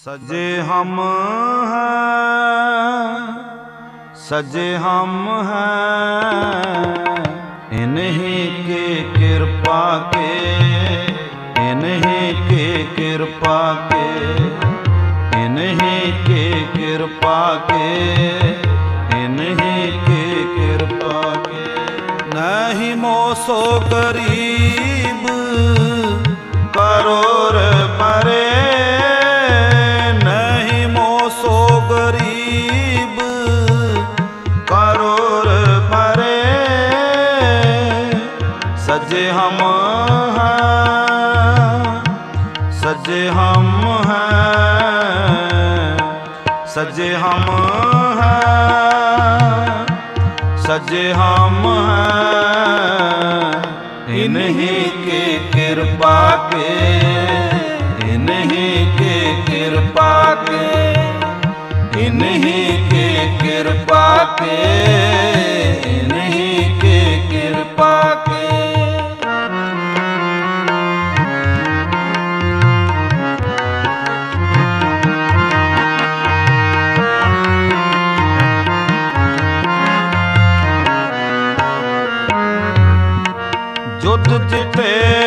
सजे हम हैं, सजे हम हैं इन्हीं के कृपा के, इन्हीं के कृपा के, इन्हीं के कृपा के, इन्हीं के कृपा के। नहीं मोसो गरीब करोड़ परे, नहीं मोसो गरीब करोड़ परे। सजे हम हैं, सजे हम हैं, सजे हम हैं, सजे हम हैं इन्हीं के कृपा के, इन्हीं के कृपा के, इन्हीं के कृपा के, इन्हीं के कृपा के। युद्ध जीते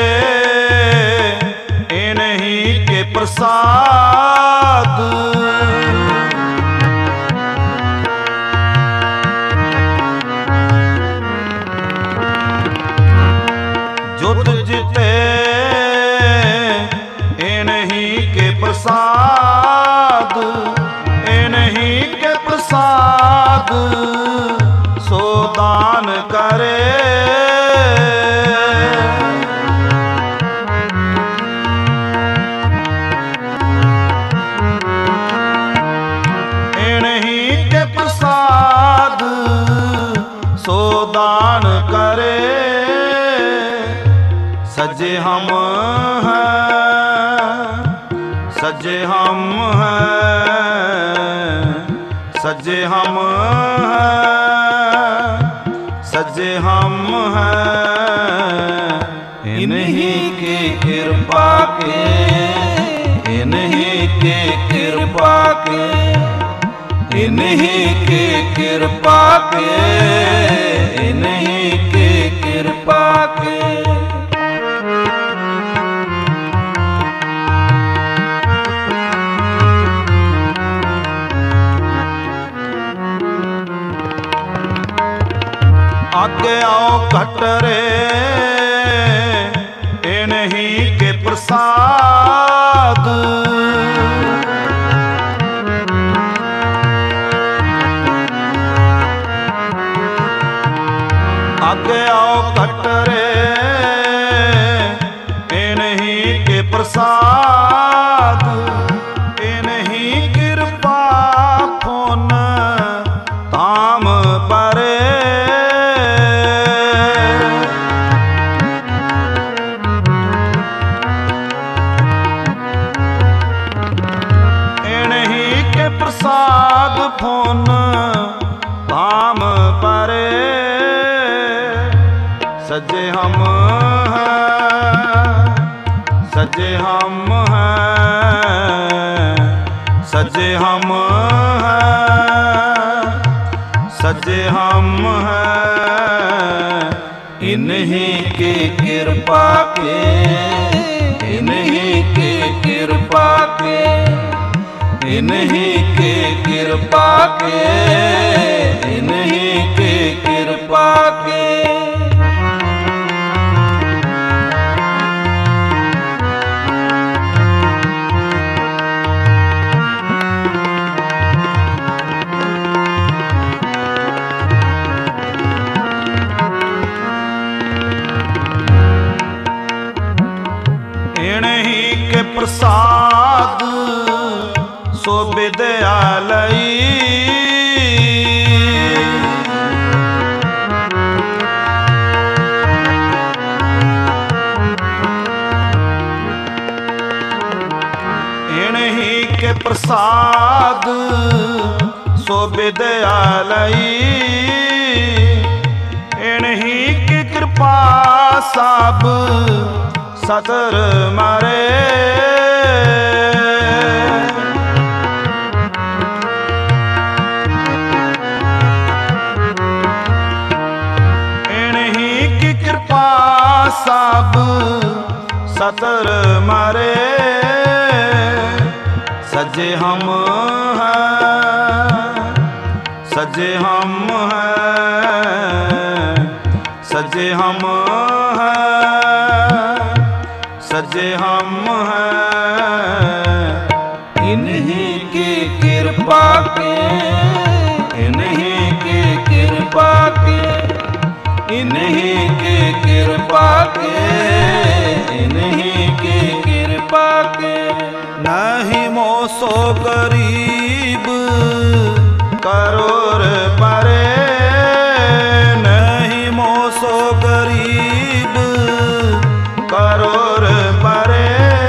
इन्हीं के प्रसाद, युद्ध जीते इन्हीं के प्रसाद, इन्हीं के प्रसाद सो दान करे। सो दान करे। सजे हम हैं, सजे हम हैं, सजे हम हैं, सजे हम हैं इन्हीं के कृपा के, इन्हीं के कृपा के, इन्हीं के कृपा के, इन्हीं के कृपा के। आगे आओ कटरे इन्हीं के प्रसाद, आगे आओ कटरे इन्हीं के प्रसाद, इन्हीं कृपा पुन धाम परे। इन्हीं के प्रसाद पुन धाम परे। सजे हम हैं, सजे हम हैं, सजे हम हैं, सजे हम हैं इन्हीं के कृपा के, इन्हीं के कृपा के, इन्हीं के कृपा के, इन्हीं के कृपा के। इन्हीं के प्रसाद सो विद्यालयी, इन्हीं के प्रसाद सो विद्यालयी, इन्हीं की कृपा सब सतर मारे। सजे हम हैं, सजे हम हैं, सजे हम हैं, सजे हम हैं। इन्हीं की कृपा के, इन्हीं की कृपा के, इन्हीं की कृपा के, इन्हीं की कृपा के। नहीं मोसो गरीब करोड़ परे, नहीं मोसो गरीब करोड़ परे।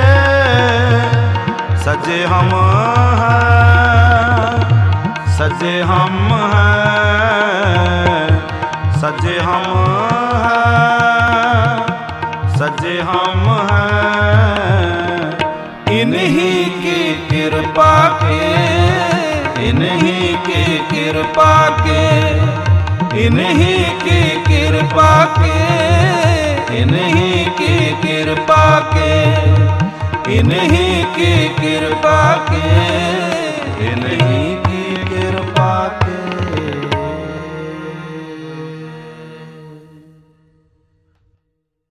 सजे हम हैं, सजे हम हैं, सजे हम हैं, सजे हम हैं। इन्हीं की कृपा के, इन्हीं की कृपा के, इन्हीं की कृपा के, इन्हीं की कृपा के, इन्हीं की कृपा के, इन्हीं